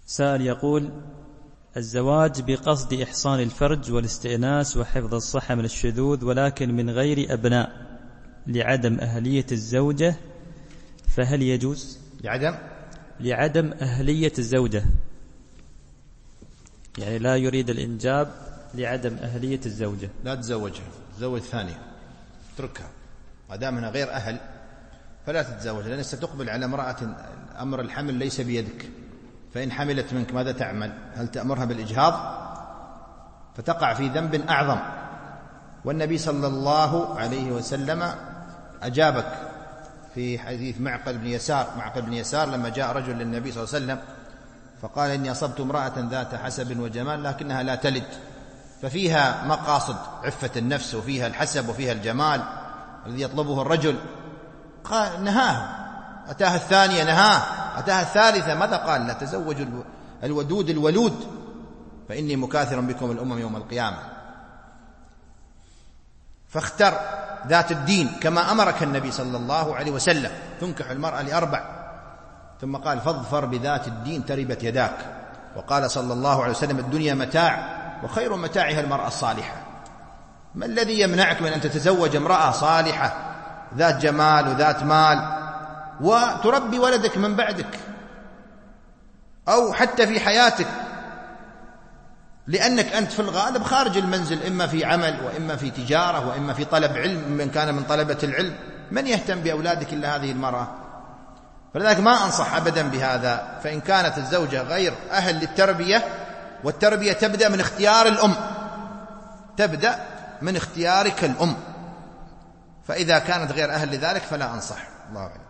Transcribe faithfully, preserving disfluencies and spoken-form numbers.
سائل يقول: الزواج بقصد إحصان الفرج والاستئناس وحفظ الصحة من الشذوذ ولكن من غير أبناء لعدم أهلية الزوجة، فهل يجوز؟ لعدم لعدم أهلية الزوجة، يعني لا يريد الإنجاب لعدم أهلية الزوجة. لا تزوجها، تزوج ثانية، اتركها ما دام انها غير أهل فلا تتزوجها، لأنك ستقبل على امرأة أمر الحمل ليس بيدك، فإن حملت منك ماذا تعمل؟ هل تأمرها بالإجهاض؟ فتقع في ذنب أعظم. والنبي صلى الله عليه وسلم أجابك في حديث معقل بن يسار معقل بن يسار لما جاء رجل للنبي صلى الله عليه وسلم فقال: إني أصبت امرأة ذات حسب وجمال لكنها لا تلد، ففيها مقاصد عفة النفس وفيها الحسب وفيها الجمال الذي يطلبه الرجل. قال: نهاه، أتاها الثانية نهاه، أتاها الثالثة ماذا قال؟ لا تزوجوا الودود الولود فإني مكاثر بكم الأمم يوم القيامة. فاختر ذات الدين كما أمرك النبي صلى الله عليه وسلم، تنكح المرأة لأربع، ثم قال: فاظفر بذات الدين تربت يداك. وقال صلى الله عليه وسلم: الدنيا متاع وخير متاعها المرأة الصالحة. ما الذي يمنعك من أن تتزوج امرأة صالحة ذات جمال وذات مال وتربي ولدك من بعدك أو حتى في حياتك، لأنك أنت في الغالب خارج المنزل، إما في عمل وإما في تجارة وإما في طلب علم، من كان من طلبة العلم من يهتم بأولادك إلا هذه المرأة؟ فلذلك ما أنصح أبدا بهذا. فإن كانت الزوجة غير أهل للتربية، والتربية تبدأ من اختيار الأم، تبدأ من اختيارك الأم، فإذا كانت غير أهل لذلك فلا أنصح. الله أعلم.